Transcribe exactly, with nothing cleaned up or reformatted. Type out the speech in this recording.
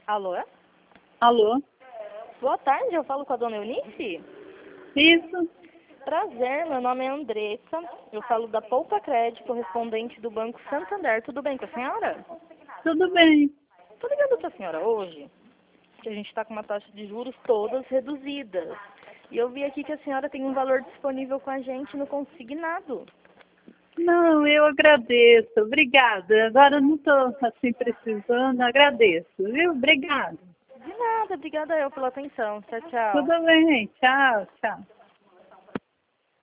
Alô? Alô? Boa tarde, eu falo com a dona Eunice? Isso? Prazer, meu nome é Andressa, eu falo da Poupa Crédito, correspondente do Banco Santander. Tudo bem com a senhora? Tudo bem. Tô ligando pra senhora hoje, que a gente está com uma taxa de juros todas reduzidas. E eu vi aqui que a senhora tem um valor disponível com a gente no consignado. Não, eu agradeço. Obrigada. Agora eu não estou assim precisando. Agradeço, viu? Obrigada. De nada, obrigada eu pela atenção. Tchau, tchau. Tudo bem. Tchau, tchau.